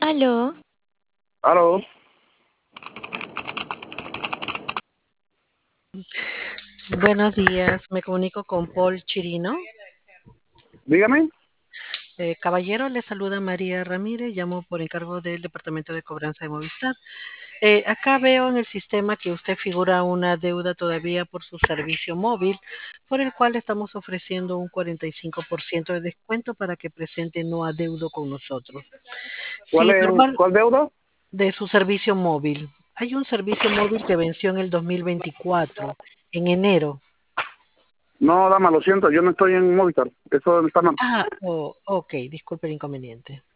Aló, Aló, Buenos días, me comunico con Paul Chirino. dígame. Caballero, le saluda María Ramírez, llamo por encargo del Departamento de Cobranza de Movistar. Acá veo en el sistema que usted figura una deuda todavía por su servicio móvil, por el cual estamos ofreciendo un 45% de descuento para que presente no adeudo con nosotros. ¿Cuál Sí, es, normal cuál deuda? de su servicio móvil. Hay un servicio móvil que venció en el 2024, en enero. No, dama, lo siento, yo no estoy en Movistar. Eso está mal. Ok, disculpe el inconveniente.